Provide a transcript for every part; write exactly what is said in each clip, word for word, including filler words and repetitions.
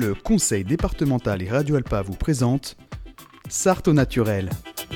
Le conseil départemental et Radio Alpa vous présente Sarthe au naturel.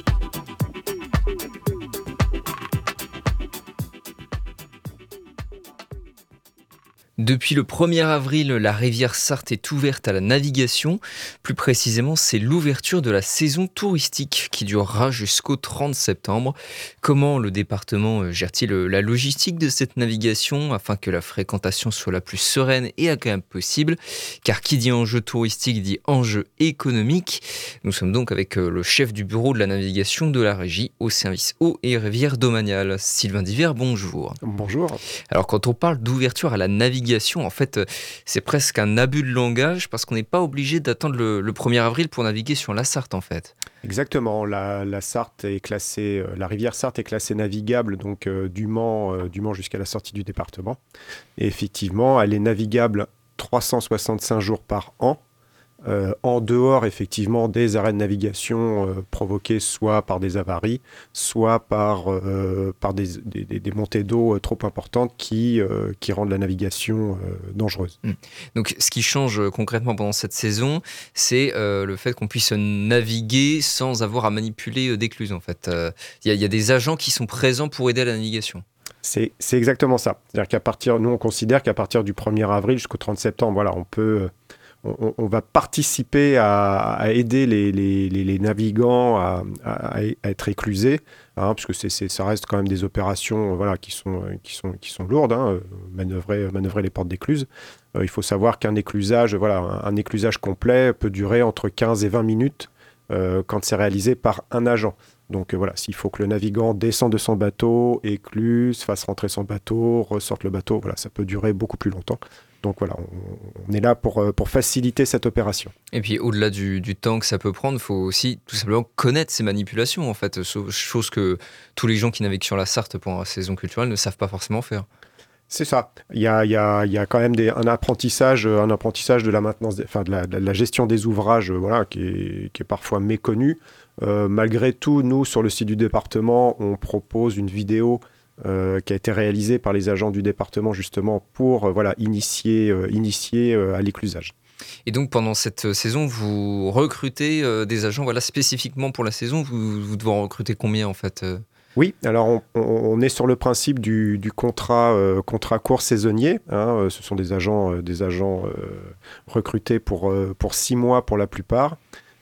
Depuis le premier avril, la rivière Sarthe est ouverte à la navigation. Plus précisément, c'est l'ouverture de la saison touristique qui durera jusqu'au trente septembre. Comment le département gère-t-il la logistique de cette navigation afin que la fréquentation soit la plus sereine et agréable possible ? Car qui dit enjeu touristique dit enjeu économique. Nous sommes donc avec le chef du bureau de la navigation de la régie au service eau et rivière domaniale, Sylvain Divert, bonjour. Bonjour. Alors quand on parle d'ouverture à la navigation, en fait, c'est presque un abus de langage parce qu'on n'est pas obligé d'attendre le, le premier avril pour naviguer sur la Sarthe, en fait. Exactement. La, la Sarthe est classée, la rivière Sarthe est classée navigable donc euh, du Mans, euh, du Mans jusqu'à la sortie du département. Et effectivement, elle est navigable trois cent soixante-cinq jours par an. Euh, en dehors effectivement des arrêts de navigation euh, provoqués soit par des avaries, soit par, euh, par des, des, des montées d'eau euh, trop importantes qui, euh, qui rendent la navigation euh, dangereuse. Mmh. Donc ce qui change euh, concrètement pendant cette saison, c'est euh, le fait qu'on puisse naviguer sans avoir à manipuler euh, d'écluses. En fait, il euh, y, y a des agents qui sont présents pour aider à la navigation. C'est, c'est exactement ça. C'est-à-dire qu'à partir, nous on considère qu'à partir du premier avril jusqu'au trente septembre, voilà, on peut... On, on va participer à, à aider les, les, les, les navigants à, à, à être éclusés, hein, parce que c'est, c'est, ça reste quand même des opérations voilà, qui, sont, qui, sont, qui sont lourdes, hein, manœuvrer, manœuvrer les portes d'écluse. Euh, il faut savoir qu'un éclusage, voilà, un, un éclusage complet peut durer entre quinze et vingt minutes euh, quand c'est réalisé par un agent. Donc euh, voilà, s'il faut que le navigant descende de son bateau, écluse, fasse rentrer son bateau, ressorte le bateau, voilà, ça peut durer beaucoup plus longtemps. Donc voilà, on, on est là pour, pour faciliter cette opération. Et puis au-delà du, du temps que ça peut prendre, il faut aussi tout simplement connaître ces manipulations, en fait, chose que tous les gens qui naviguent sur la Sarthe pendant la saison culturelle ne savent pas forcément faire. C'est ça. Il y a, il y a, il y a quand même des, un, apprentissage, un apprentissage de la maintenance, des, enfin de la, de la gestion des ouvrages, voilà, qui est, qui est parfois méconnu. Euh, malgré tout, nous, sur le site du département, on propose une vidéo euh, qui a été réalisée par les agents du département justement pour euh, voilà, initier, euh, initier euh, à l'éclusage. Et donc pendant cette saison, vous recrutez euh, des agents voilà, spécifiquement pour la saison. Vous, vous devez en recruter combien en fait euh Oui, alors on, on est sur le principe du, du contrat, euh, contrat court saisonnier. Hein, ce sont des agents, euh, des agents euh, recrutés pour, euh, pour six mois pour la plupart.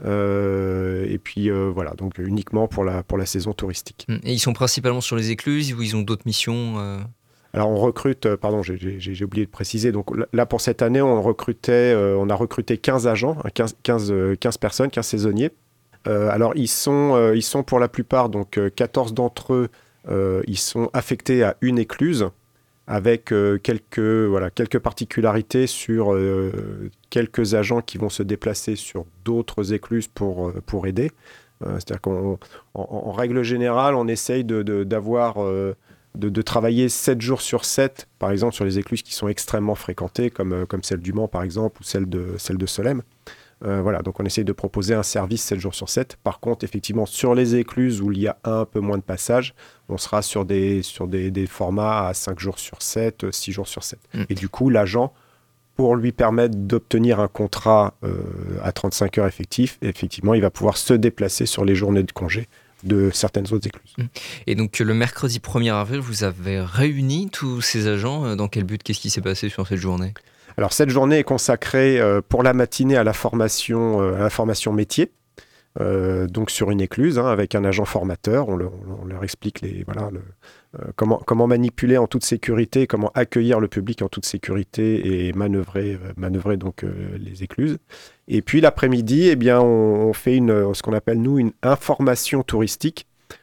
Euh, et puis euh, voilà, donc uniquement pour la, pour la saison touristique. Et ils sont principalement sur les écluses ou ils ont d'autres missions euh... Alors on recrute, euh, pardon, j'ai, j'ai, j'ai oublié de préciser, donc là pour cette année on recrutait, euh, on a recruté quinze agents, quinze, quinze, quinze personnes, quinze saisonniers. Euh, alors ils sont, euh, ils sont pour la plupart, donc euh, quatorze d'entre eux, euh, ils sont affectés à une écluse, avec euh, quelques, voilà, quelques particularités sur euh, quelques agents qui vont se déplacer sur d'autres écluses pour, euh, pour aider. Euh, c'est-à-dire qu'en en, en règle générale, on essaye de, de, d'avoir, euh, de, de travailler sept jours sur sept, par exemple sur les écluses qui sont extrêmement fréquentées, comme, euh, comme celle du Mans par exemple, ou celle de, celle de Solesmes. Euh, voilà, donc on essaye de proposer un service sept jours sur sept. Par contre, effectivement, sur les écluses où il y a un peu moins de passages, on sera sur des, sur des, des formats à cinq jours sur sept, six jours sur sept. Mmh. Et du coup, l'agent, pour lui permettre d'obtenir un contrat euh, à trente-cinq heures effectif, effectivement, il va pouvoir se déplacer sur les journées de congé de certaines autres écluses. Et donc, le mercredi premier avril, vous avez réuni tous ces agents. Dans quel but ? Qu'est-ce qui s'est passé sur cette journée ? Alors, cette journée est consacrée euh, pour la matinée à la formation, euh, à la formation métier, euh, donc sur une écluse, hein, avec un agent formateur. On, le, on, on leur explique les, voilà, le, euh, comment, comment manipuler en toute sécurité, comment accueillir le public en toute sécurité et manœuvrer, euh, manœuvrer donc, euh, les écluses. Et puis, l'après-midi, eh bien, on, on fait une, ce qu'on appelle, nous, une information touristique,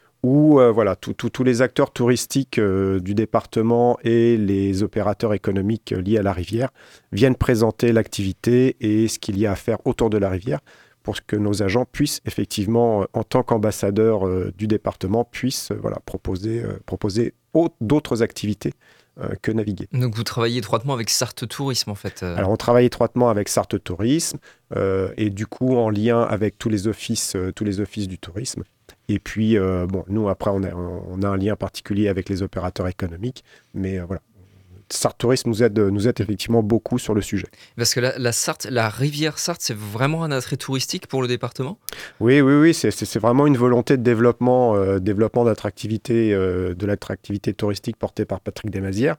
où euh, voilà, tous les acteurs touristiques euh, du département et les opérateurs économiques euh, liés à la rivière viennent présenter l'activité et ce qu'il y a à faire autour de la rivière pour que nos agents puissent effectivement, euh, en tant qu'ambassadeurs euh, du département, puissent euh, voilà, proposer, euh, proposer autre, d'autres activités euh, que naviguer. Donc vous travaillez étroitement avec Sarthe Tourisme en fait euh... Alors on travaille étroitement avec Sarthe Tourisme euh, et du coup en lien avec tous les offices, euh, tous les offices du tourisme. Et puis, euh, bon, nous, après, on a, on a un lien particulier avec les opérateurs économiques, mais euh, voilà, Sarthe Tourisme nous aide, nous aide effectivement beaucoup sur le sujet. Parce que la, la Sarthe, la rivière Sarthe, c'est vraiment un attrait touristique pour le département ? Oui, oui, oui, c'est, c'est, c'est vraiment une volonté de développement, euh, développement d'attractivité, euh, de l'attractivité touristique portée par Patrick Desmazières.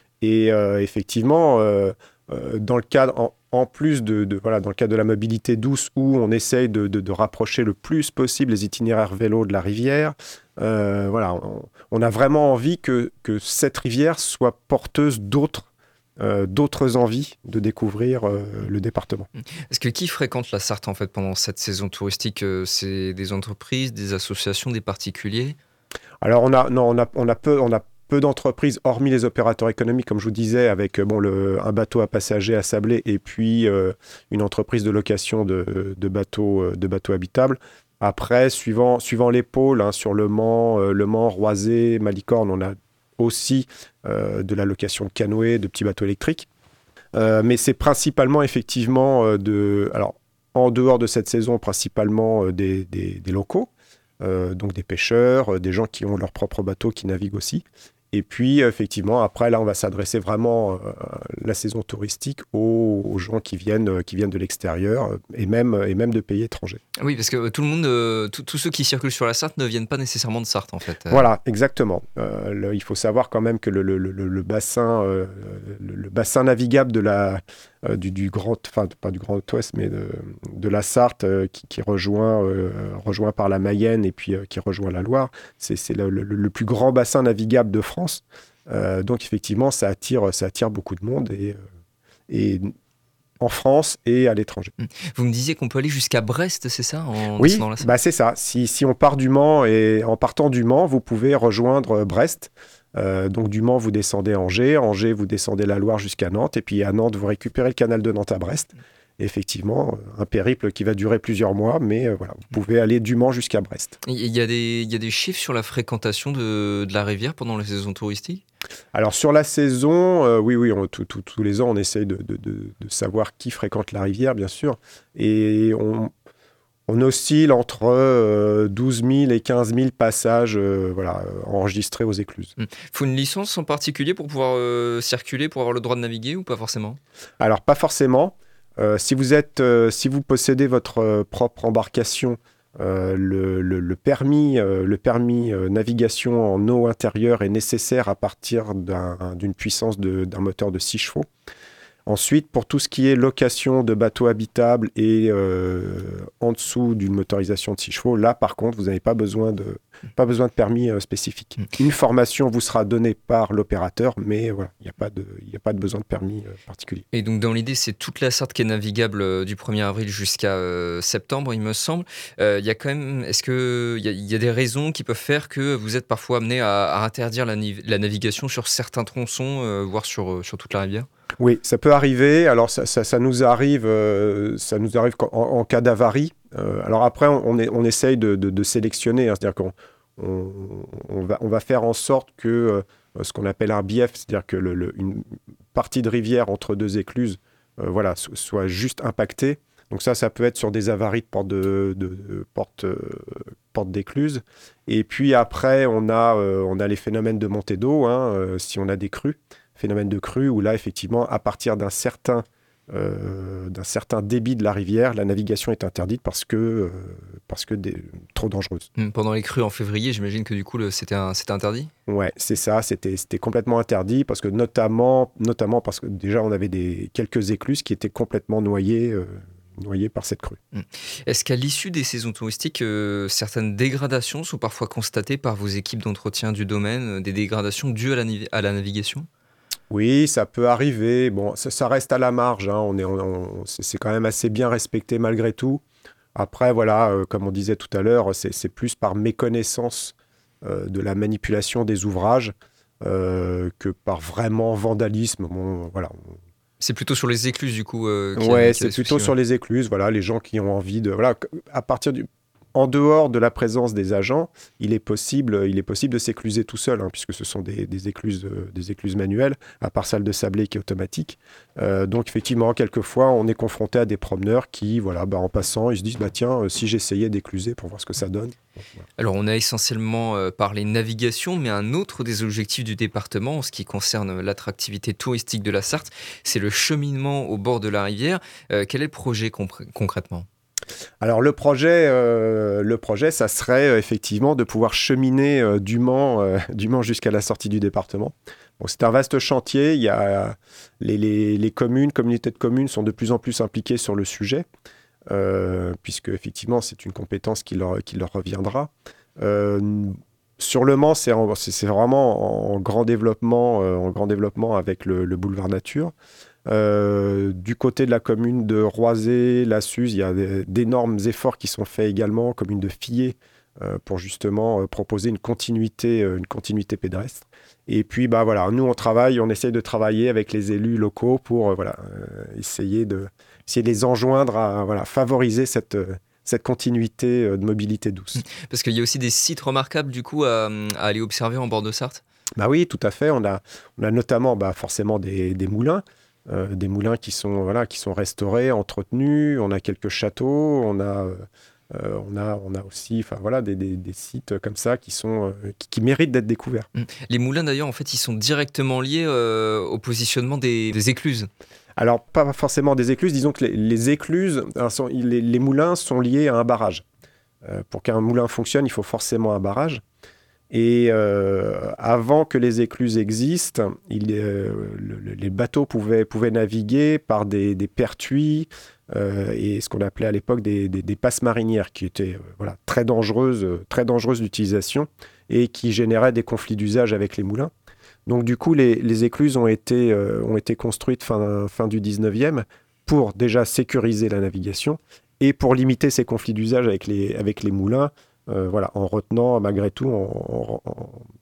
Et euh, effectivement, euh, euh, dans le cadre, en, en plus de, de, voilà, dans le cadre de la mobilité douce, où on essaye de, de, de rapprocher le plus possible les itinéraires vélo de la rivière, euh, voilà, on, on a vraiment envie que, que cette rivière soit porteuse d'autres, euh, d'autres envies de découvrir euh, le département. Est-ce que qui fréquente la Sarthe en fait pendant cette saison touristique ? C'est des entreprises, des associations, des particuliers ? Alors on a, non, on a, on a peu, on a peu d'entreprises, hormis les opérateurs économiques, comme je vous disais, avec bon, le, un bateau à passagers à Sablé et puis euh, une entreprise de location de, de, bateaux, de bateaux habitables. Après, suivant, suivant les pôles, hein, sur Le Mans, euh, Le Mans, Roisey, Malicorne, on a aussi euh, de la location de canoës, de petits bateaux électriques. Euh, mais c'est principalement, effectivement, euh, de, alors, en dehors de cette saison, principalement euh, des, des, des locaux, euh, donc des pêcheurs, euh, des gens qui ont leur propre bateau, qui naviguent aussi. Et puis, effectivement, après, là, on va s'adresser vraiment, euh, la saison touristique, aux, aux gens qui viennent, qui viennent de l'extérieur euh, et, même, et même de pays étrangers. Oui, parce que tout le monde, euh, tous ceux qui circulent sur la Sarthe ne viennent pas nécessairement de Sarthe, en fait. Voilà, exactement. Euh, le, il faut savoir quand même que le, le, le, le, bassin, euh, le, le bassin navigable de la, euh, du, du Grand, enfin, pas du Grand Ouest, mais de, de la Sarthe, euh, qui, qui rejoint, euh, rejoint par la Mayenne et puis euh, qui rejoint la Loire, c'est, c'est le, le, le plus grand bassin navigable de France. Euh, donc effectivement, ça attire, ça attire beaucoup de monde et, et en France et à l'étranger. Vous me disiez qu'on peut aller jusqu'à Brest, c'est ça en Oui, la... bah c'est ça. Si, si on part du Mans et en partant du Mans, vous pouvez rejoindre Brest. Euh, donc du Mans, vous descendez Angers. Angers, vous descendez la Loire jusqu'à Nantes. Et puis à Nantes, vous récupérez le canal de Nantes à Brest. Et effectivement, un périple qui va durer plusieurs mois, mais euh, voilà, vous pouvez aller du Mans jusqu'à Brest. Il y a des, il y a des chiffres sur la fréquentation de, de la rivière pendant la saison touristique ? Alors sur la saison, euh, oui, oui, on, tout, tout, tous les ans, on essaye de, de, de, de savoir qui fréquente la rivière, bien sûr. Et on, on oscille entre euh, douze mille et quinze mille passages euh, voilà, enregistrés aux écluses. Il faut une licence en particulier pour pouvoir euh, circuler, pour avoir le droit de naviguer ou pas forcément ? Alors pas forcément. Euh, si, vous êtes, euh, si vous possédez votre euh, propre embarcation, euh, le, le, le permis, euh, le permis euh, navigation en eau intérieure est nécessaire à partir d'un, d'une puissance de, d'un moteur de six chevaux. Ensuite, pour tout ce qui est location de bateaux habitables et euh, en dessous d'une motorisation de six chevaux, là, par contre, vous n'avez pas besoin de, pas besoin de permis euh, spécifique. Une formation vous sera donnée par l'opérateur, mais voilà, il n'y a pas de, il n'y a pas de besoin de permis euh, particulier. Et donc, dans l'idée, c'est toute la Sarthe qui est navigable euh, du premier avril jusqu'à euh, septembre, il me semble. Euh, il y a quand même, est-ce qu'il y, y a des raisons qui peuvent faire que vous êtes parfois amené à, à interdire la, la navigation sur certains tronçons, euh, voire sur, euh, sur toute la rivière ? Oui, ça peut arriver. Alors, ça, ça, ça nous arrive, euh, ça nous arrive en, en cas d'avarie. Euh, alors après, on, on, est, on essaye de, de, de sélectionner. Hein, c'est-à-dire qu'on on, on va, on va faire en sorte que euh, ce qu'on appelle un bief, c'est-à-dire que le, le, une partie de rivière entre deux écluses, euh, voilà, so, soit juste impactée. Donc ça, ça peut être sur des avaries de portes de, de, de porte, euh, porte d'écluse. Et puis après, on a, euh, on a les phénomènes de montée d'eau, hein, euh, si on a des crues. Phénomène de crue où là, effectivement, à partir d'un certain, euh, d'un certain débit de la rivière, la navigation est interdite parce que, euh, parce que des, trop dangereuse. Pendant les crues en février, j'imagine que du coup, le, c'était, un, c'était interdit ? Ouais, c'est ça, c'était, c'était complètement interdit parce que notamment, notamment parce que déjà, on avait des, quelques écluses qui étaient complètement noyées, euh, noyées par cette crue. Est-ce qu'à l'issue des saisons touristiques, euh, certaines dégradations sont parfois constatées par vos équipes d'entretien du domaine, des dégradations dues à la, à la navigation ? Oui, ça peut arriver. Bon, ça, ça reste à la marge. Hein. On est, on, on, c'est, c'est quand même assez bien respecté malgré tout. Après, voilà, euh, comme on disait tout à l'heure, c'est, c'est plus par méconnaissance euh, de la manipulation des ouvrages euh, que par vraiment vandalisme. Bon, voilà. C'est plutôt sur les écluses, du coup. Euh, ouais, c'est plutôt soucis, sur ouais. les écluses. Voilà, les gens qui ont envie de. Voilà, à partir du. en dehors de la présence des agents, il est possible, il est possible de s'écluser tout seul, hein, puisque ce sont des, des, écluses, euh, des écluses manuelles, à part celle de sablé qui est automatique. Euh, donc effectivement, quelquefois, on est confronté à des promeneurs qui, voilà, bah, en passant, ils se disent, bah, tiens, euh, si j'essayais d'écluser pour voir ce que ça donne. Donc, voilà. Alors, on a essentiellement euh, parlé navigation, mais un autre des objectifs du département, en ce qui concerne l'attractivité touristique de la Sarthe, c'est le cheminement au bord de la rivière. Euh, quel est le projet compr- concrètement ? Alors le projet, euh, le projet, ça serait euh, effectivement de pouvoir cheminer euh, du Mans, euh, du Mans jusqu'à la sortie du département. Bon, c'est un vaste chantier. Il y a les, les, les communes, communautés de communes sont de plus en plus impliquées sur le sujet, euh, puisque effectivement c'est une compétence qui leur, qui leur reviendra. Euh, sur le Mans, c'est, en, c'est, c'est vraiment en grand développement, euh, en grand développement avec le, le boulevard Nature. Euh, du côté de la commune de Roisey, la Suze, il y a d'énormes efforts qui sont faits également, commune de Fillet, euh, pour justement euh, proposer une continuité, euh, une continuité pédestre. Et puis, bah, voilà, nous, on travaille, on essaie de travailler avec les élus locaux pour euh, voilà, euh, essayer, de, essayer de les enjoindre à voilà, favoriser cette, euh, cette continuité euh, de mobilité douce. Parce qu'il y a aussi des sites remarquables, du coup, à, à aller observer en bord de Sarthe. Bah oui, tout à fait. On a, on a notamment bah, forcément des, des moulins. Euh, des moulins qui sont, voilà, qui sont restaurés, entretenus. On a quelques châteaux, on a, euh, on a, on a aussi voilà, des, des, des sites comme ça qui, sont, euh, qui, qui méritent d'être découverts. Les moulins, d'ailleurs, en fait, ils sont directement liés euh, au positionnement des, des écluses. Alors, pas forcément des écluses. Disons que les, les écluses, sont, les, les moulins sont liés à un barrage. Euh, pour qu'un moulin fonctionne, il faut forcément un barrage. Et euh, avant que les écluses existent, il, euh, le, les bateaux pouvaient, pouvaient naviguer par des, des pertuis euh, et ce qu'on appelait à l'époque des, des, des passes marinières, qui étaient euh, voilà, très dangereuses, très dangereuses d'utilisation et qui généraient des conflits d'usage avec les moulins. Donc du coup, les, les écluses ont été, euh, ont été construites fin, fin du dix-neuvième pour déjà sécuriser la navigation et pour limiter ces conflits d'usage avec les, avec les moulins. Euh, voilà, en retenant malgré tout, en, en,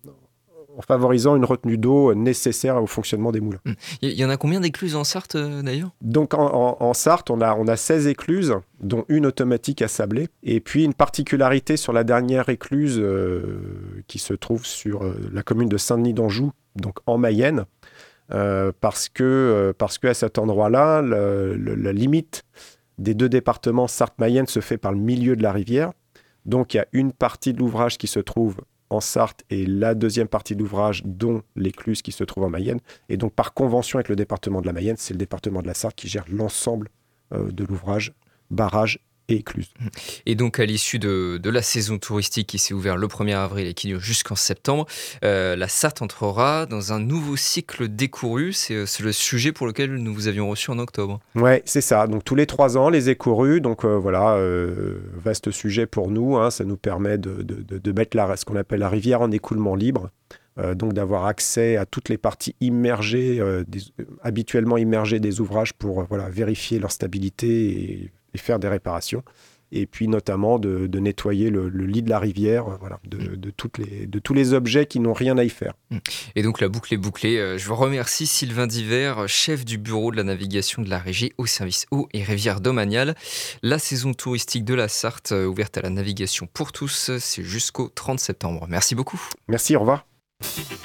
en favorisant une retenue d'eau nécessaire au fonctionnement des moulins. Il y en a combien d'écluses en Sarthe euh, d'ailleurs ? Donc en, en, en Sarthe, on a, on a seize écluses, dont une automatique à sablé. Et puis une particularité sur la dernière écluse euh, qui se trouve sur euh, la commune de Saint-Denis-d'Anjou, donc en Mayenne, euh, parce que euh, parce qu'à cet endroit-là, le, le, la limite des deux départements Sarthe-Mayenne se fait par le milieu de la rivière. Donc, il y a une partie de l'ouvrage qui se trouve en Sarthe et la deuxième partie de l'ouvrage, dont l'écluse qui se trouve en Mayenne. Et donc, par convention avec le département de la Mayenne, c'est le département de la Sarthe qui gère l'ensemble euh, de l'ouvrage, barrage et écluse. Et donc, à l'issue de, de la saison touristique qui s'est ouverte le premier avril et qui dure jusqu'en septembre, euh, la Sarthe entrera dans un nouveau cycle d'écourus. C'est, c'est le sujet pour lequel nous vous avions reçu en octobre. Ouais, c'est ça. Donc, tous les trois ans, les écourus. Donc, euh, voilà, euh, vaste sujet pour nous. Hein, ça nous permet de, de, de, de mettre la, ce qu'on appelle la rivière en écoulement libre. Euh, donc, d'avoir accès à toutes les parties immergées, euh, des, habituellement immergées des ouvrages pour euh, voilà, vérifier leur stabilité et et faire des réparations, et puis notamment de, de nettoyer le, le lit de la rivière, euh, voilà, de, de, toutes les, de tous les objets qui n'ont rien à y faire. Et donc la boucle est bouclée. Euh, je vous remercie Sylvain Diver, chef du bureau de la navigation de la régie au service eau et rivière domaniale. La saison touristique de la Sarthe, euh, ouverte à la navigation pour tous, c'est jusqu'au trente septembre. Merci beaucoup. Merci, au revoir.